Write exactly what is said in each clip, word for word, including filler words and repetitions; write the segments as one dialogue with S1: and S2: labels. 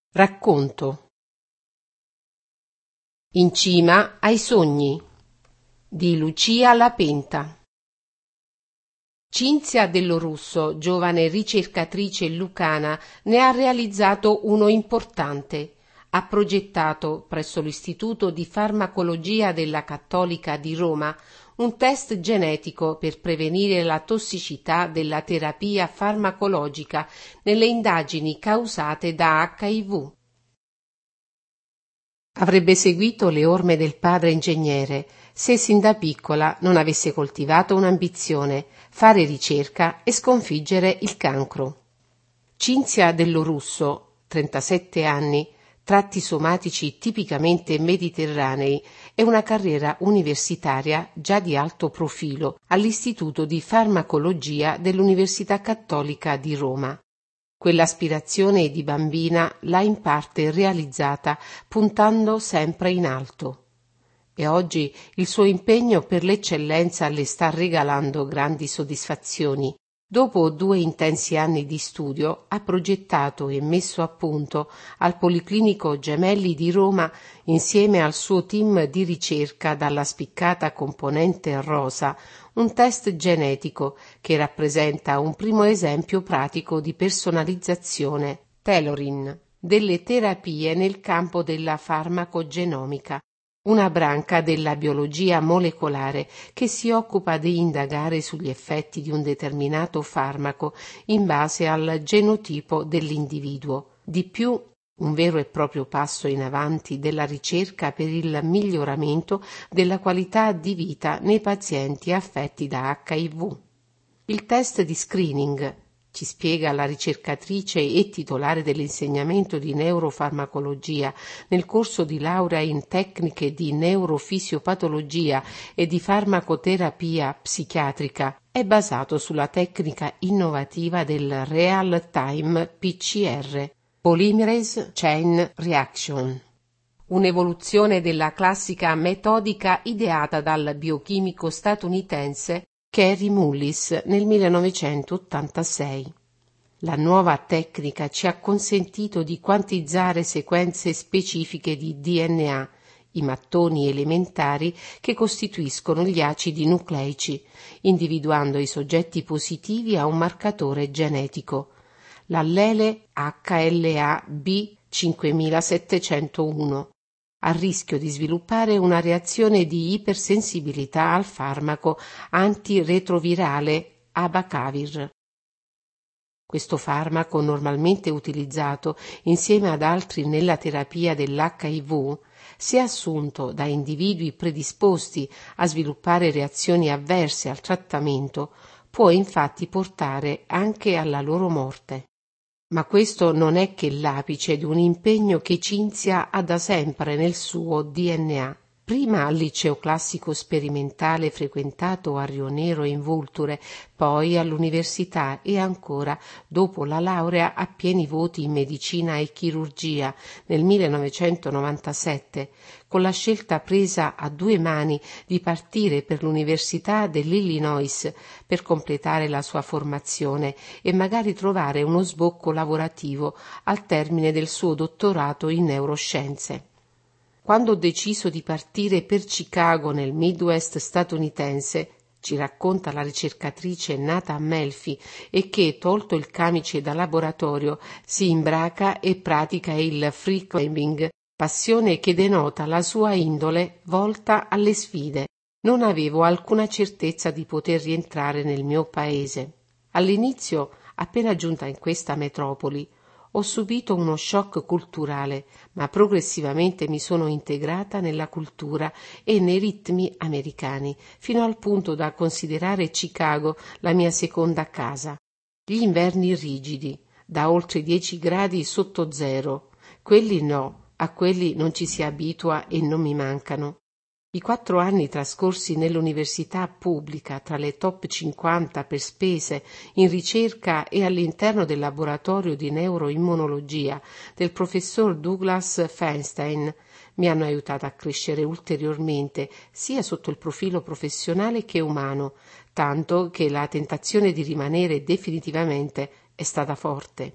S1: Racconto. In cima ai sogni di Lucia Lapenta. Cinzia Dello Russo, giovane ricercatrice lucana, ne ha realizzato uno importante. Ha progettato, presso l'Istituto di Farmacologia della Cattolica di Roma, un test genetico per prevenire la tossicità della terapia farmacologica nelle indagini causate da acca i vu. Avrebbe seguito le orme del padre ingegnere se sin da piccola non avesse coltivato un'ambizione: fare ricerca e sconfiggere il cancro. Cinzia Dello Russo, trentasette anni, tratti somatici tipicamente mediterranei e una carriera universitaria già di alto profilo all'Istituto di Farmacologia dell'Università Cattolica di Roma. Quell'aspirazione di bambina l'ha in parte realizzata puntando sempre in alto. E oggi il suo impegno per l'eccellenza le sta regalando grandi soddisfazioni. Dopo due intensi anni di studio ha progettato e messo a punto al Policlinico Gemelli di Roma, insieme al suo team di ricerca dalla spiccata componente rosa, un test genetico che rappresenta un primo esempio pratico di personalizzazione, Telorin, delle terapie nel campo della farmacogenomica, una branca della biologia molecolare che si occupa di indagare sugli effetti di un determinato farmaco in base al genotipo dell'individuo. Di più, un vero e proprio passo in avanti della ricerca per il miglioramento della qualità di vita nei pazienti affetti da acca i vu. Il test di screening, ci spiega la ricercatrice e titolare dell'insegnamento di neurofarmacologia nel corso di laurea in tecniche di neurofisiopatologia e di farmacoterapia psichiatrica, è basato sulla tecnica innovativa del Real Time P C R, Polymerase Chain Reaction, un'evoluzione della classica metodica ideata dal biochimico statunitense Kary Mullis nel millenovecentottantasei. La nuova tecnica ci ha consentito di quantizzare sequenze specifiche di D N A, i mattoni elementari che costituiscono gli acidi nucleici, individuando i soggetti positivi a un marcatore genetico, l'allele acca elle a B cinquemilasettecentouno, a rischio di sviluppare una reazione di ipersensibilità al farmaco antiretrovirale Abacavir. Questo farmaco, normalmente utilizzato insieme ad altri nella terapia dell'acca i vu, se assunto da individui predisposti a sviluppare reazioni avverse al trattamento, può infatti portare anche alla loro morte. Ma questo non è che l'apice di un impegno che Cinzia ha da sempre nel suo D N A. Prima al liceo classico sperimentale frequentato a Rionero in Vulture, poi all'università e ancora, dopo la laurea a pieni voti in medicina e chirurgia nel millenovecentonovantasette, con la scelta presa a due mani di partire per l'Università dell'Illinois per completare la sua formazione e magari trovare uno sbocco lavorativo al termine del suo dottorato in neuroscienze. Quando ho deciso di partire per Chicago nel Midwest statunitense, ci racconta la ricercatrice nata a Melfi e che, tolto il camice da laboratorio, si imbraca e pratica il free climbing, passione che denota la sua indole volta alle sfide. Non avevo alcuna certezza di poter rientrare nel mio paese. All'inizio, appena giunta in questa metropoli, ho subito uno shock culturale, ma progressivamente mi sono integrata nella cultura e nei ritmi americani, fino al punto da considerare Chicago la mia seconda casa. Gli inverni rigidi, da oltre dieci gradi sotto zero, quelli no, a quelli non ci si abitua e non mi mancano. I quattro anni trascorsi nell'università pubblica tra le top cinquanta per spese in ricerca e all'interno del laboratorio di neuroimmunologia del professor Douglas Feinstein mi hanno aiutato a crescere ulteriormente sia sotto il profilo professionale che umano, tanto che la tentazione di rimanere definitivamente è stata forte.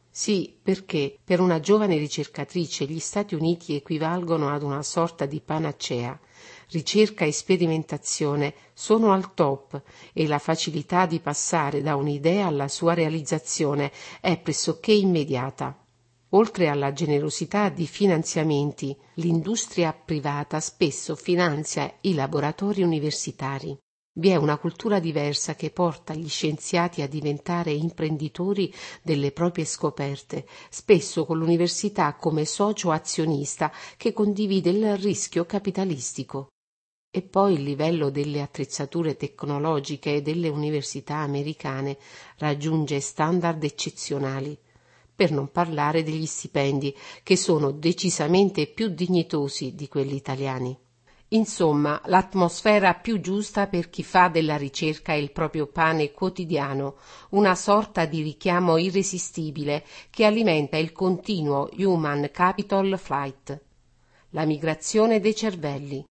S1: Sì, perché per una giovane ricercatrice gli Stati Uniti equivalgono ad una sorta di panacea. Ricerca e sperimentazione sono al top e la facilità di passare da un'idea alla sua realizzazione è pressoché immediata. Oltre alla generosità di finanziamenti, l'industria privata spesso finanzia i laboratori universitari. Vi è una cultura diversa che porta gli scienziati a diventare imprenditori delle proprie scoperte, spesso con l'università come socio azionista che condivide il rischio capitalistico. E poi il livello delle attrezzature tecnologiche delle università americane raggiunge standard eccezionali, per non parlare degli stipendi, che sono decisamente più dignitosi di quelli italiani. Insomma, l'atmosfera più giusta per chi fa della ricerca il proprio pane quotidiano, una sorta di richiamo irresistibile che alimenta il continuo human capital flight, la migrazione dei cervelli.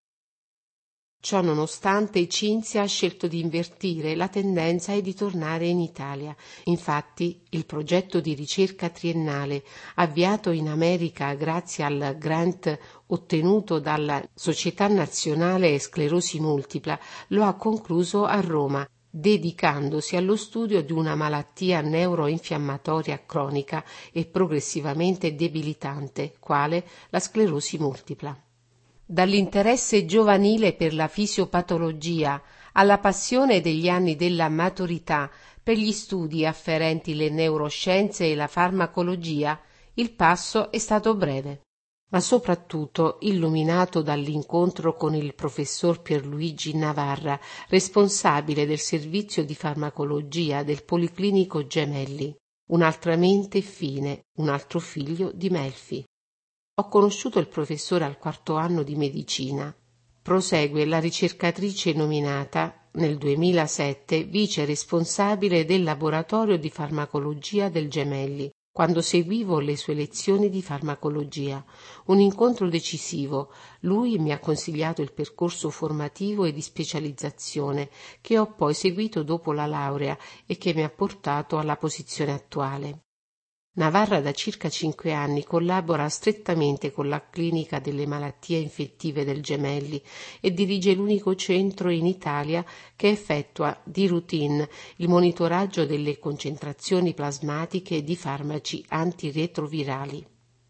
S1: Ciò nonostante, Cinzia ha scelto di invertire la tendenza e di tornare in Italia. Infatti, il progetto di ricerca triennale, avviato in America grazie al grant ottenuto dalla Società Nazionale Sclerosi Multipla, lo ha concluso a Roma, dedicandosi allo studio di una malattia neuroinfiammatoria cronica e progressivamente debilitante, quale la sclerosi multipla. Dall'interesse giovanile per la fisiopatologia alla passione degli anni della maturità per gli studi afferenti le neuroscienze e la farmacologia, il passo è stato breve, ma soprattutto illuminato dall'incontro con il professor Pierluigi Navarra, responsabile del servizio di farmacologia del Policlinico Gemelli, un'altra mente fine, un altro figlio di Melfi. Ho conosciuto il professore al quarto anno di medicina. Prosegue la ricercatrice nominata nel duemilasette vice responsabile del laboratorio di farmacologia del Gemelli, quando seguivo le sue lezioni di farmacologia. Un incontro decisivo. Lui mi ha consigliato il percorso formativo e di specializzazione che ho poi seguito dopo la laurea e che mi ha portato alla posizione attuale. Navarra da circa cinque anni collabora strettamente con la clinica delle malattie infettive del Gemelli e dirige l'unico centro in Italia che effettua di routine il monitoraggio delle concentrazioni plasmatiche di farmaci antiretrovirali.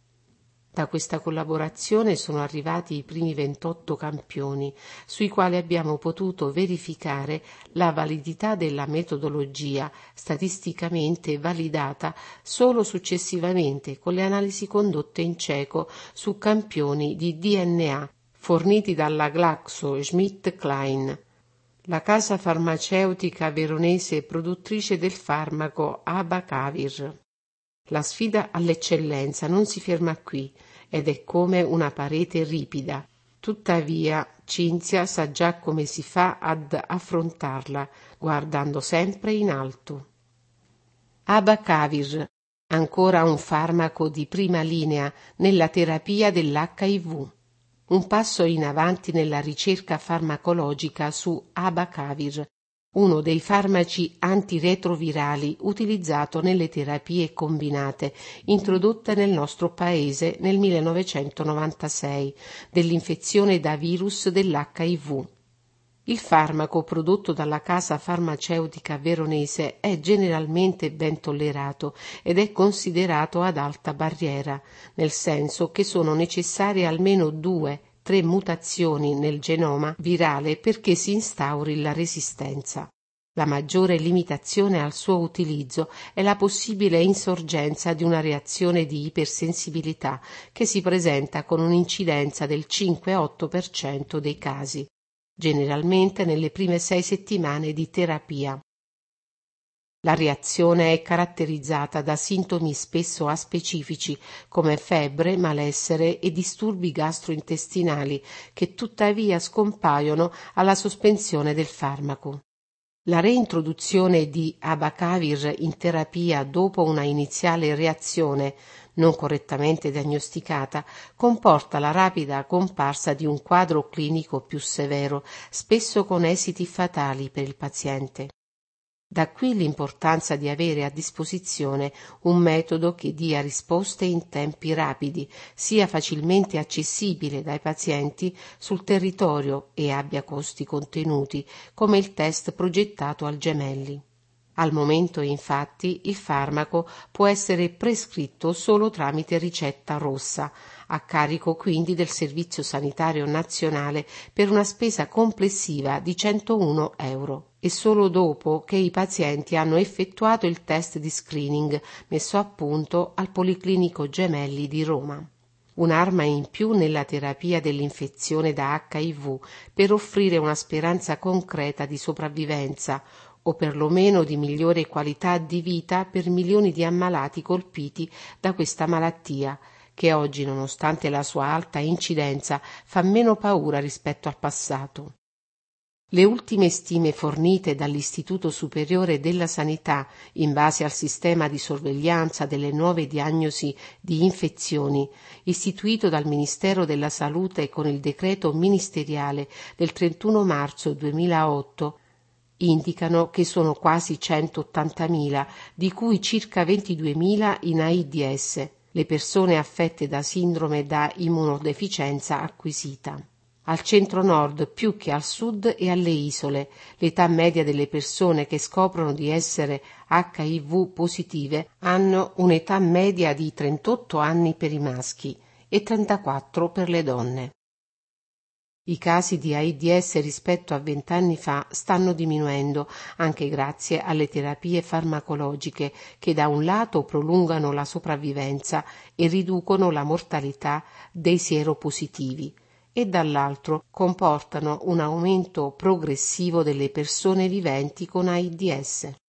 S1: Da questa collaborazione sono arrivati i primi ventotto campioni, sui quali abbiamo potuto verificare la validità della metodologia, statisticamente validata solo successivamente con le analisi condotte in cieco su campioni di D N A forniti dalla GlaxoSmithKline, la casa farmaceutica veronese produttrice del farmaco Abacavir. La sfida all'eccellenza non si ferma qui ed è come una parete ripida. Tuttavia, Cinzia sa già come si fa ad affrontarla, guardando sempre in alto. Abacavir, ancora un farmaco di prima linea nella terapia dell'H I V. Un passo in avanti nella ricerca farmacologica su Abacavir, uno dei farmaci antiretrovirali utilizzato nelle terapie combinate introdotte nel nostro paese nel millenovecentonovantasei dell'infezione da virus dell'H I V. Il farmaco prodotto dalla casa farmaceutica veronese è generalmente ben tollerato ed è considerato ad alta barriera, nel senso che sono necessarie almeno due tre mutazioni nel genoma virale perché si instauri la resistenza. La maggiore limitazione al suo utilizzo è la possibile insorgenza di una reazione di ipersensibilità che si presenta con un'incidenza del cinque otto per cento dei casi, generalmente nelle prime sei settimane di terapia. La reazione è caratterizzata da sintomi spesso aspecifici come febbre, malessere e disturbi gastrointestinali che tuttavia scompaiono alla sospensione del farmaco. La reintroduzione di Abacavir in terapia dopo una iniziale reazione non correttamente diagnosticata comporta la rapida comparsa di un quadro clinico più severo, spesso con esiti fatali per il paziente. Da qui l'importanza di avere a disposizione un metodo che dia risposte in tempi rapidi, sia facilmente accessibile dai pazienti sul territorio e abbia costi contenuti, come il test progettato al Gemelli. Al momento, infatti, il farmaco può essere prescritto solo tramite ricetta rossa, a carico quindi del Servizio Sanitario Nazionale per una spesa complessiva di centouno euro, e solo dopo che i pazienti hanno effettuato il test di screening messo a punto al Policlinico Gemelli di Roma. Un'arma in più nella terapia dell'infezione da acca i vu per offrire una speranza concreta di sopravvivenza o perlomeno di migliore qualità di vita per milioni di ammalati colpiti da questa malattia, che oggi, nonostante la sua alta incidenza, fa meno paura rispetto al passato. Le ultime stime fornite dall'Istituto Superiore della Sanità, in base al sistema di sorveglianza delle nuove diagnosi di infezioni, istituito dal Ministero della Salute con il decreto ministeriale del trentuno marzo duemilaotto, indicano che sono quasi centottantamila, di cui circa ventiduemila in AIDS, le persone affette da sindrome da immunodeficienza acquisita. Al centro-nord più che al sud e alle isole, l'età media delle persone che scoprono di essere acca i vu positive hanno un'età media di trentotto anni per i maschi e trentaquattro per le donne. I casi di AIDS rispetto a vent'anni fa stanno diminuendo anche grazie alle terapie farmacologiche che da un lato prolungano la sopravvivenza e riducono la mortalità dei sieropositivi e dall'altro comportano un aumento progressivo delle persone viventi con AIDS.